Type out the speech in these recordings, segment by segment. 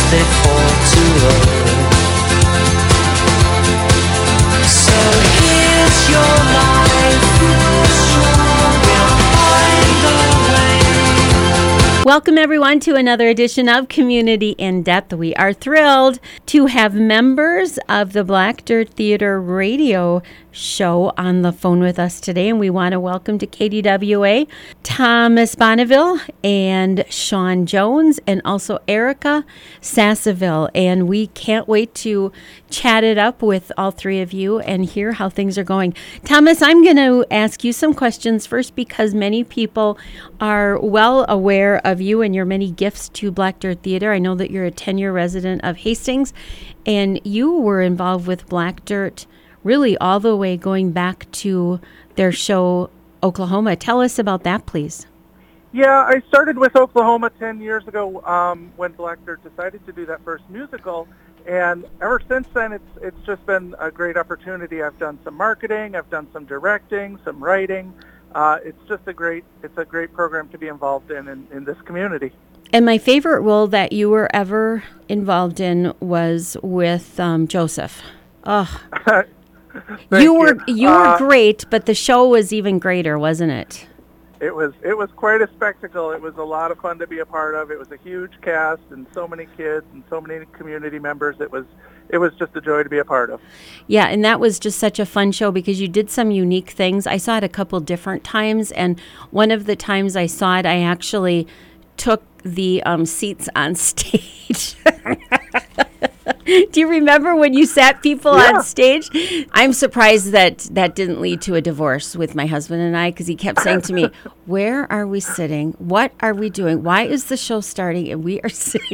they fall to earth. So here's your life, we'll find a way. Welcome everyone to another edition of Community in Depth. We are thrilled to have members of the Black Dirt Theater radio show on the phone with us today, and we want to welcome to KDWA Thomas Bonneville and Sean Jones and also Erica Sassaville, and we can't wait to chat it up with all three of you and hear how things are going. Thomas, I'm going to ask you some questions first because many people are well aware of you and your many gifts to Black Dirt Theater. I know that you're a 10-year resident of Hastings, and you were involved with Black Dirt really all the way going back to their show, Oklahoma. Tell us about that, please. Yeah, I started with Oklahoma 10 years ago when Black Dirt decided to do that first musical, and ever since then it's just been a great opportunity. I've done some marketing, I've done some directing, some writing. It's just a great program to be involved in this community. And my favorite role that you were ever involved in was with Joseph. Oh. You were great, but the show was even greater, wasn't it? It was quite a spectacle. It was a lot of fun to be a part of. It was a huge cast and so many kids and so many community members. It was just a joy to be a part of. Yeah, and that was just such a fun show because you did some unique things. I saw it a couple different times, and one of the times I saw it, I actually took the seats on stage. Do you remember when you sat people on stage? I'm surprised that didn't lead to a divorce with my husband and I, because he kept saying to me, where are we sitting? What are we doing? Why is the show starting and we are sitting?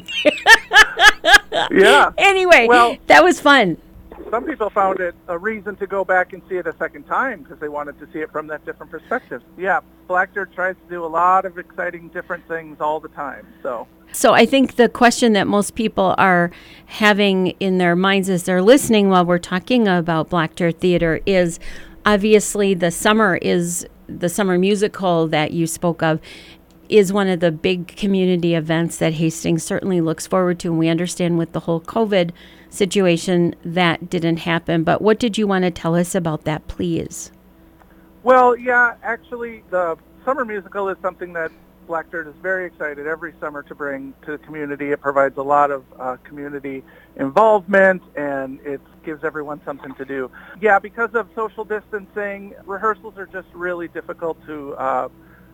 Yeah. Anyway, well, that was fun. Some people found it a reason to go back and see it a second time because they wanted to see it from that different perspective. Yeah, Black Dirt tries to do a lot of exciting different things all the time. So I think the question that most people are having in their minds as they're listening while we're talking about Black Dirt Theater is obviously the summer musical that you spoke of is one of the big community events that Hastings certainly looks forward to, and we understand with the whole COVID situation that didn't happen. But what did you want to tell us about that, please? Well, yeah, actually, the summer musical is something that Black Dirt is very excited every summer to bring to the community. It provides a lot of community involvement, and it gives everyone something to do. Yeah, because of social distancing, rehearsals are just really difficult to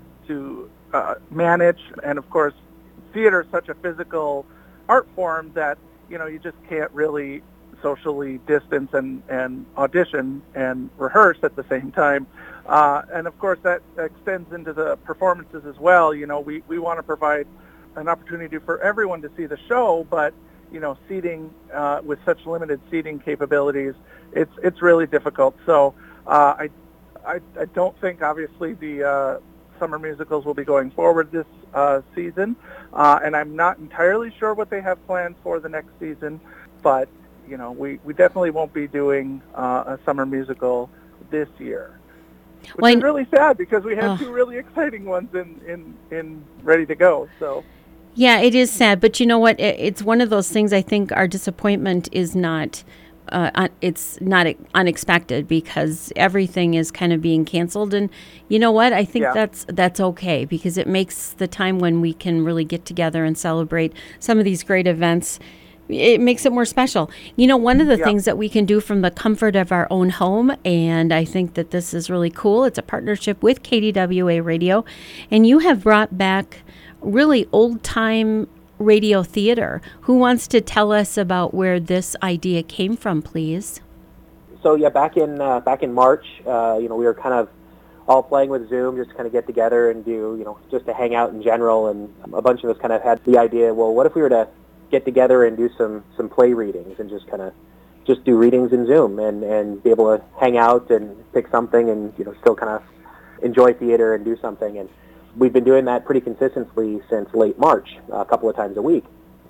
manage, and of course, theater is such a physical art form that you just can't really socially distance and audition and rehearse at the same time. And of course, that extends into the performances as well. We want to provide an opportunity for everyone to see the show, but seating with such limited seating capabilities, it's really difficult. So I don't think obviously the summer musicals will be going forward this season, and I'm not entirely sure what they have planned for the next season, but we definitely won't be doing a summer musical this year, which is really sad because we had two really exciting ones in ready to go. So yeah, it is sad, but you know what? It's one of those things. I think our disappointment is not. It's not unexpected because everything is kind of being canceled, and you know what? I think that's okay because it makes the time when we can really get together and celebrate some of these great events. It makes it more special. One of the things that we can do from the comfort of our own home, and I think that this is really cool. It's a partnership with KDWA Radio, and you have brought back really old-time radio theater. Who wants to tell us about where this idea came from, please? So yeah, back in March, we were kind of all playing with Zoom just to kind of get together and do, just to hang out in general, and a bunch of us kind of had the idea, well, what if we were to get together and do some play readings and just do readings in Zoom and be able to hang out and pick something and still kind of enjoy theater and do something. And we've been doing that pretty consistently since late March, a couple of times a week.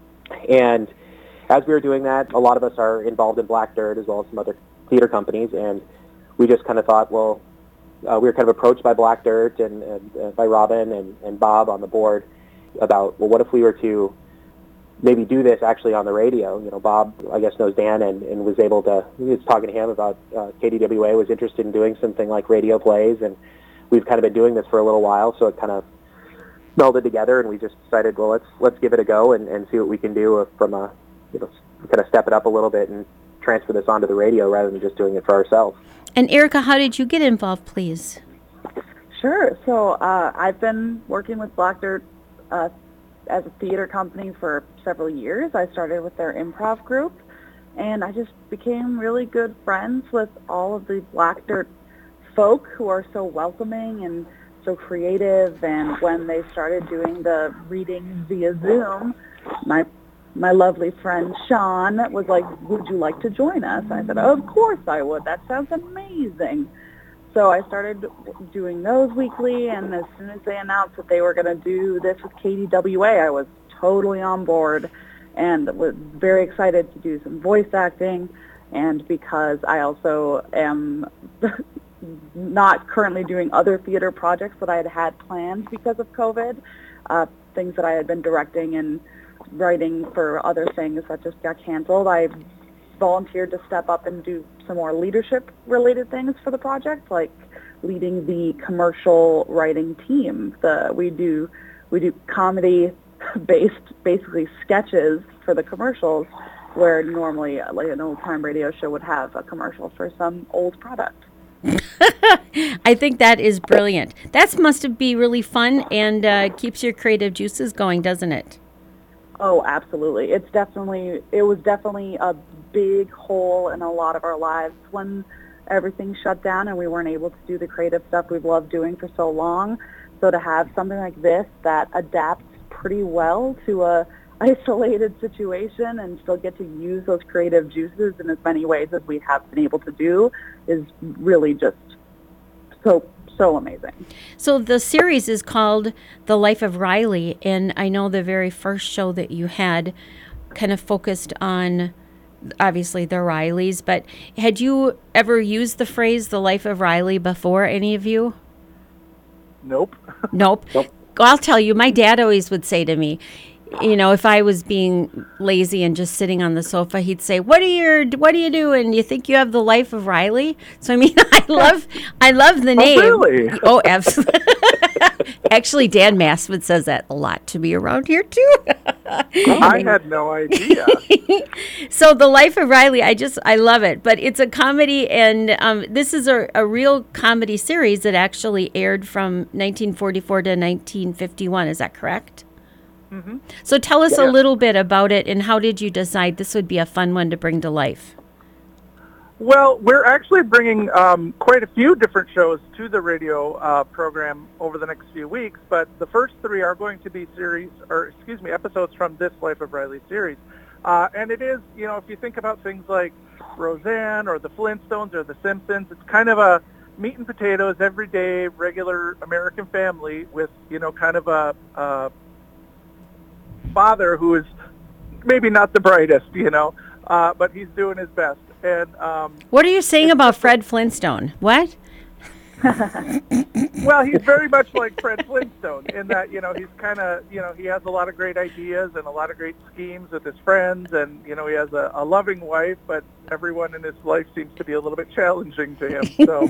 And as we were doing that, a lot of us are involved in Black Dirt as well as some other theater companies, and we just kind of thought, well, we were kind of approached by Black Dirt and by Robin and Bob on the board about, well, what if we were to maybe do this actually on the radio. Bob, I guess, knows Dan and was able to, he was talking to him about KDWA was interested in doing something like radio plays, and we've kind of been doing this for a little while, so it kind of melded together, and we just decided, well, let's give it a go and see what we can do from a, kind of step it up a little bit and transfer this onto the radio rather than just doing it for ourselves. And Erica, how did you get involved, please? Sure. So I've been working with Black Dirt as a theater company for several years. I started with their improv group, and I just became really good friends with all of the Black Dirt folk who are so welcoming and so creative. And when they started doing the readings via Zoom, my lovely friend Sean was like, "Would you like to join us?" I said, "Of course I would. That sounds amazing." So I started doing those weekly, and as soon as they announced that they were going to do this with KDWA, I was totally on board and was very excited to do some voice acting. And because I also am not currently doing other theater projects that I had planned because of COVID, things that I had been directing and writing for other things that just got canceled, I volunteered to step up and do some more leadership-related things for the project, like leading the commercial writing team. We do comedy-based, basically sketches for the commercials, where normally like an old-time radio show would have a commercial for some old product. I think that is brilliant. That must be really fun and keeps your creative juices going, doesn't it? Oh, absolutely. It was definitely a big hole in a lot of our lives when everything shut down and we weren't able to do the creative stuff we've loved doing for so long. So to have something like this that adapts pretty well to a isolated situation and still get to use those creative juices in as many ways as we have been able to do is really just so amazing. So the series is called The Life of Riley, and I know the very first show that you had kind of focused on, obviously, the Rileys, but had you ever used the phrase The Life of Riley before, any of you? Nope. Nope. Well, I'll tell you, my dad always would say to me, if I was being lazy and just sitting on the sofa, he'd say, "What are you doing? You think you have the life of Riley?" So I mean, I love the name. Oh, really? Oh, absolutely. Actually, Dan Masswood says that a lot to me around here too. I had no idea. So the Life of Riley, I love it. But it's a comedy, and this is a real comedy series that actually aired from 1944 to 1951. Is that correct? Mm-hmm. So tell us a little bit about it, and how did you decide this would be a fun one to bring to life? Well, we're actually bringing quite a few different shows to the radio program over the next few weeks, but the first three are going to be episodes from this Life of Riley series. And it is, if you think about things like Roseanne or the Flintstones or the Simpsons, it's kind of a meat and potatoes, everyday, regular American family with, kind of a father who is maybe not the brightest, but he's doing his best. And what are you saying about Fred Flintstone? What? Well, he's very much like Fred Flintstone in that, he's kind of, he has a lot of great ideas and a lot of great schemes with his friends, and, he has a loving wife, but everyone in his life seems to be a little bit challenging to him. So,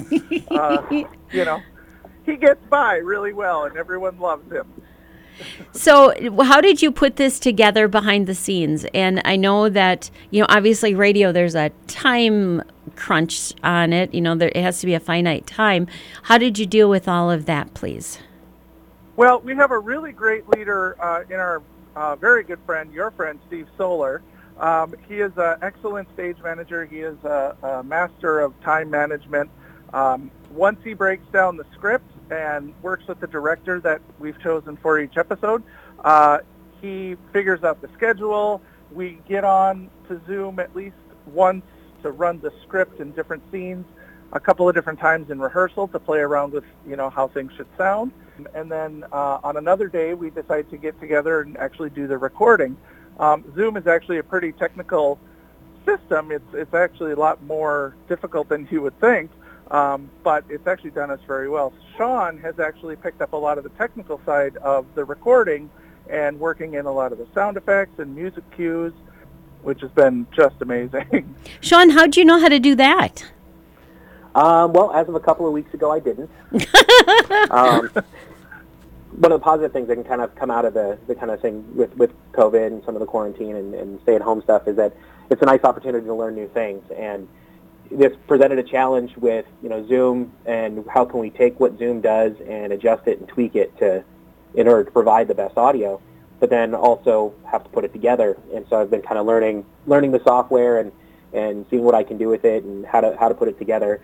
he gets by really well, and everyone loves him. So how did you put this together behind the scenes? And I know that, obviously radio, there's a time crunch on it. It has to be a finite time. How did you deal with all of that, please? Well, we have a really great leader in our very good friend, your friend, Steve Solar. He is an excellent stage manager. He is a master of time management. Once he breaks down the script and works with the director that we've chosen for each episode, he figures out the schedule. We get on to Zoom at least once to run the script in different scenes, a couple of different times in rehearsal to play around with, how things should sound. And then on another day, we decide to get together and actually do the recording. Zoom is actually a pretty technical system. It's actually a lot more difficult than you would think. But it's actually done us very well. Sean has actually picked up a lot of the technical side of the recording, and working in a lot of the sound effects and music cues, which has been just amazing. Sean, how do you know how to do that? Well, as of a couple of weeks ago, I didn't. One of the positive things that can kind of come out of the kind of thing with COVID and some of the quarantine and stay-at-home stuff is that it's a nice opportunity to learn new things. And this presented a challenge with, Zoom, and how can we take what Zoom does and adjust it and tweak it in order to provide the best audio, but then also have to put it together. And so I've been kind of learning the software and seeing what I can do with it and how to put it together.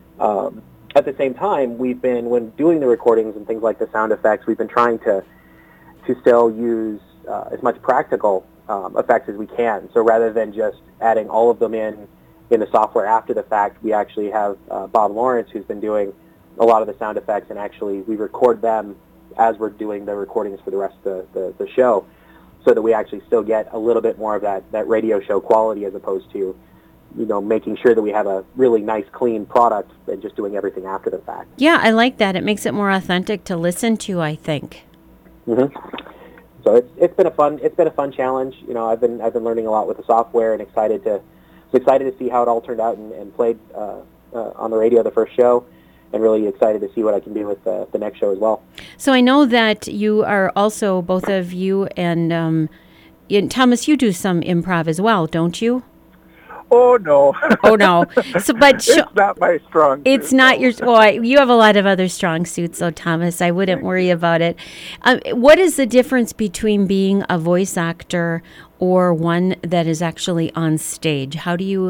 At the same time, when doing the recordings and things like the sound effects, we've been trying to still use as much practical effects as we can. So rather than just adding all of them in the software after the fact, we actually have Bob Lawrence, who's been doing a lot of the sound effects, and actually we record them as we're doing the recordings for the rest of the show, so that we actually still get a little bit more of that radio show quality, as opposed to making sure that we have a really nice, clean product and just doing everything after the fact. Yeah, I like that. It makes it more authentic to listen to, I think. Mm-hmm. So it's been a fun challenge. I've been learning a lot with the software, and excited to see how it all turned out and played on the radio the first show, and really excited to see what I can do with the next show as well. So I know that you are also, both of you, and Thomas, you do some improv as well, don't you? Oh, no. Oh, no. But it's not my strong suit. It's not your... Well, you have a lot of other strong suits, though, Thomas. I wouldn't worry about it. What is the difference between being a voice actor or one that is actually on stage? How do you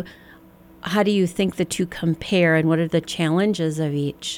think the two compare, and what are the challenges of each?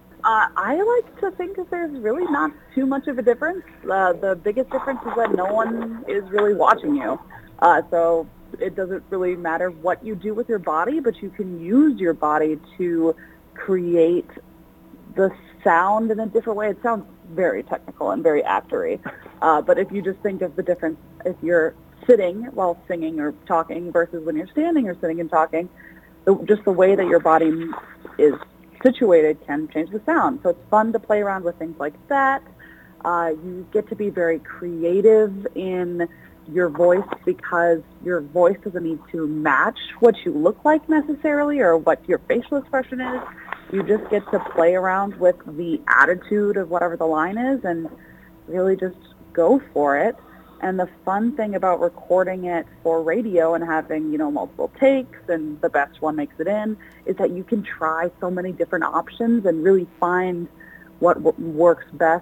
I like to think that there's really not too much of a difference. The biggest difference is that no one is really watching you. So it doesn't really matter what you do with your body, but you can use your body to create the sound in a different way. It sounds very technical and very actory. But if you just think of the difference, if you're sitting while singing or talking versus when you're standing or sitting and talking, just the way that your body is situated can change the sound. So it's fun to play around with things like that. You get to be very creative in your voice, because your voice doesn't need to match what you look like necessarily or what your facial expression is. You just get to play around with the attitude of whatever the line is and really just go for it. And the fun thing about recording it for radio and having, multiple takes and the best one makes it in, is that you can try so many different options and really find what works best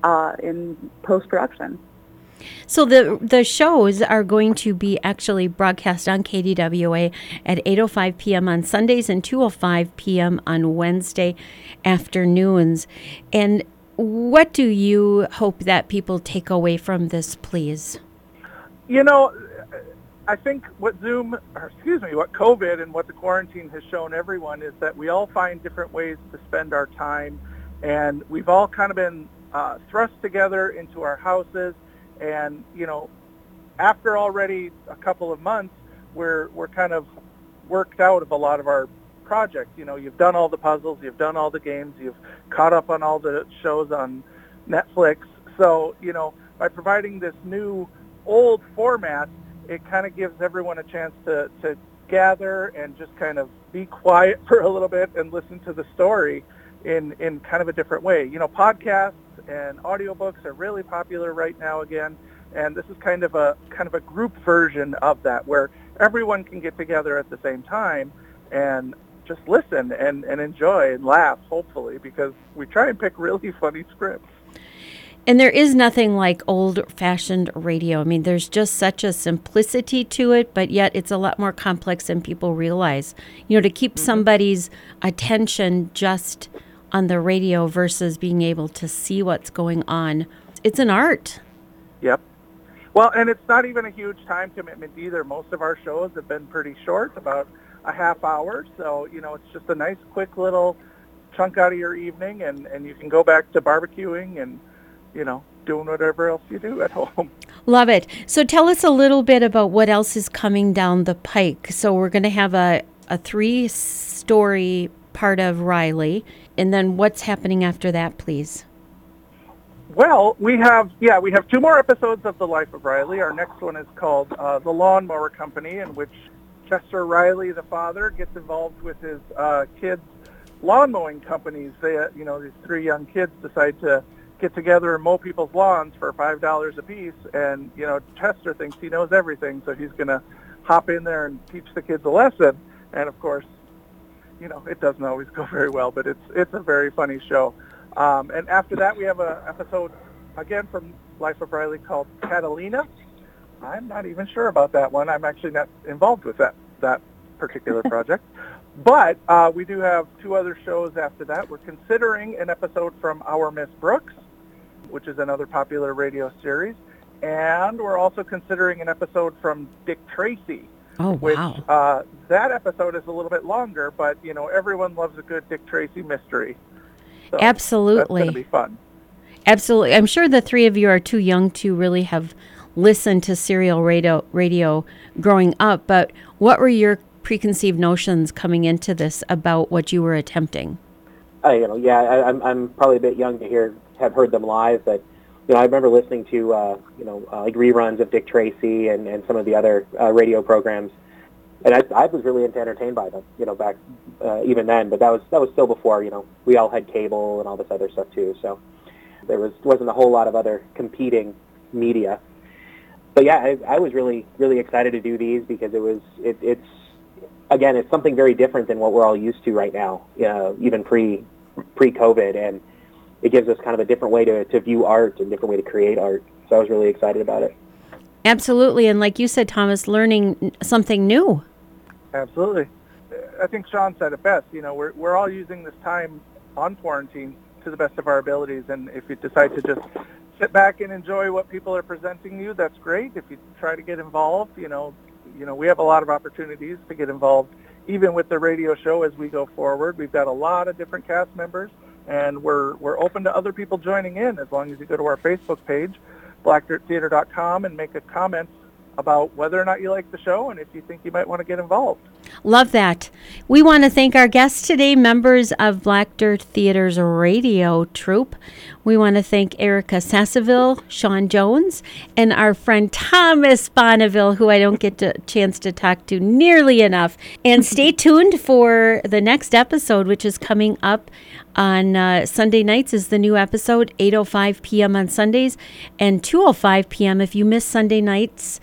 in post-production. So the shows are going to be actually broadcast on KDWA at 8:05 p.m. on Sundays and 2:05 p.m. on Wednesday afternoons. And what do you hope that people take away from this, please? I think what COVID and what the quarantine has shown everyone is that we all find different ways to spend our time, and we've all kind of been thrust together into our houses. And, after already a couple of months, we're kind of worked out of a lot of our projects. You've done all the puzzles, you've done all the games, you've caught up on all the shows on Netflix. So, by providing this new old format, it kind of gives everyone a chance to gather and just kind of be quiet for a little bit and listen to the story in kind of a different way. Podcasts and audiobooks are really popular right now again, and this is kind of a group version of that, where everyone can get together at the same time and just listen and enjoy and laugh, hopefully, because we try and pick really funny scripts. And there is nothing like old-fashioned radio. I mean, there's just such a simplicity to it, but yet it's a lot more complex than people realize. To keep somebody's attention just on the radio versus being able to see what's going on, it's an art. Yep. Well, and it's not even a huge time commitment either. Most of our shows have been pretty short, about a half hour. So, it's just a nice, quick little chunk out of your evening, and you can go back to barbecuing and, doing whatever else you do at home. Love it. So tell us a little bit about what else is coming down the pike. So we're going to have a 3-story part of Riley, and then what's happening after that, please? Well, we have 2 more episodes of The Life of Riley. Our next one is called The Lawnmower Company, in which Chester Riley, the father, gets involved with his kids' lawn mowing companies. They, these 3 young kids decide to get together and mow people's lawns for $5 a piece, and Chester thinks he knows everything, so he's going to hop in there and teach the kids a lesson. And of course, it doesn't always go very well, but it's a very funny show. And after that, we have an episode, again, from Life of Riley called Catalina. I'm not even sure about that one. I'm actually not involved with that particular project. But we do have 2 other shows after that. We're considering an episode from Our Miss Brooks, which is another popular radio series. And we're also considering an episode from Dick Tracy. Oh, wow. Which, that episode is a little bit longer, but, everyone loves a good Dick Tracy mystery. So Absolutely. That's going to be fun. Absolutely. I'm sure the 3 of you are too young to really have listened to serial radio growing up, but what were your preconceived notions coming into this about what you were attempting? I'm probably a bit young to have heard them live, but I remember listening to like reruns of Dick Tracy and some of the other radio programs, and I was really entertained by them, back even then. But that was still before we all had cable and all this other stuff too. So there wasn't a whole lot of other competing media. But yeah, I was really really excited to do these because it's something very different than what we're all used to right now, even pre-COVID, and it gives us kind of a different way to view art and different way to create art. So I was really excited about it. Absolutely. And like you said, Thomas, learning something new. Absolutely. I think Sean said it best. We're all using this time on quarantine to the best of our abilities. And if you decide to just sit back and enjoy what people are presenting you, that's great. If you try to get involved, we have a lot of opportunities to get involved, even with the radio show as we go forward. We've got a lot of different cast members, and we're open to other people joining in as long as you go to our Facebook page, blackdirttheater.com, and make a comment about whether or not you like the show and if you think you might want to get involved. Love that. We want to thank our guests today, members of Black Dirt Theater's radio troupe. We want to thank Erica Sassaville, Sean Jones, and our friend Thomas Bonneville, who I don't get a chance to talk to nearly enough. And stay tuned for the next episode, which is coming up on Sunday nights is the new episode, 8:05 p.m. on Sundays and 2:05 p.m. If you miss Sunday nights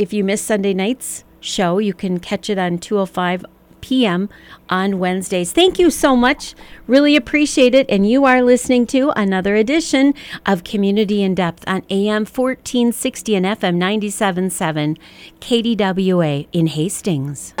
show, you can catch it on 2:05 p.m. on Wednesdays. Thank you so much. Really appreciate it. And you are listening to another edition of Community in Depth on AM 1460 and FM 97.7 KDWA in Hastings.